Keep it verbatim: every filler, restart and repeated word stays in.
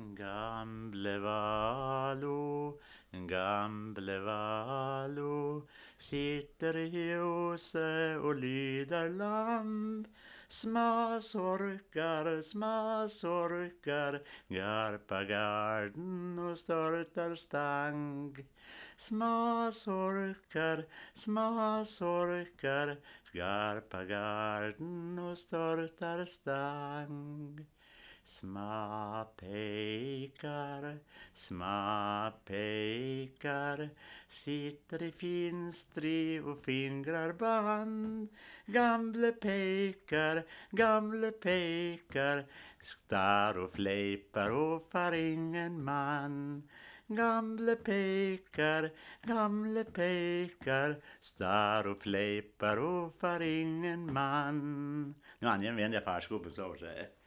Gamle Valo, gamle Valo, sitter i huset och lyder lamp. Små sorkar, små sorkar, garpa garden och störtar stang. Små sorkar, små sorkar, garpa garden och störtar stang. Små pekar, små pekar, sitter i finstri och fingrar band. Gamle pekar, gamle pekar, star och fleipar och far ingen man. Gamle pekar, gamle pekar, star och fleipar och far ingen man. Nu använder jag farskopen så att säga.